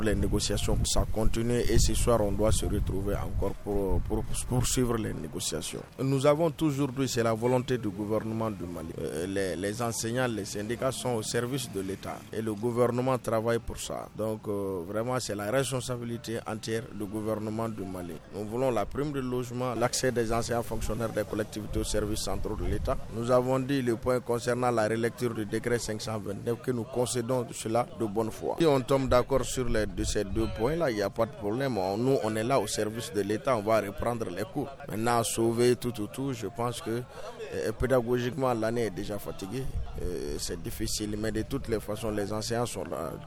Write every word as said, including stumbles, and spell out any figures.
Les négociations, ça continue et ce soir, on doit se retrouver encore pour, pour poursuivre les négociations. Nous avons toujours dit, c'est la volonté du gouvernement du Mali. Euh, les, les enseignants, les syndicats sont au service de l'État et le gouvernement travaille pour ça. Donc euh, vraiment, c'est la responsabilité entière du gouvernement du Mali. Nous voulons la prime de logement, l'accès des enseignants fonctionnaires des collectivités aux services centraux de l'État. Nous avons dit le point concernant la relecture du décret cinq cent vingt-neuf que nous concédons cela de bonne foi. Si on tombe d'accord sur les, de ces deux points-là, il n'y a pas de problème. On, nous, on est là au service de l'État, on va reprendre les cours. Maintenant, sauver tout, tout, tout, je pense que euh, pédagogiquement, l'année est déjà fatiguée. Euh, c'est difficile, mais de toutes les façons, les enseignants sont là,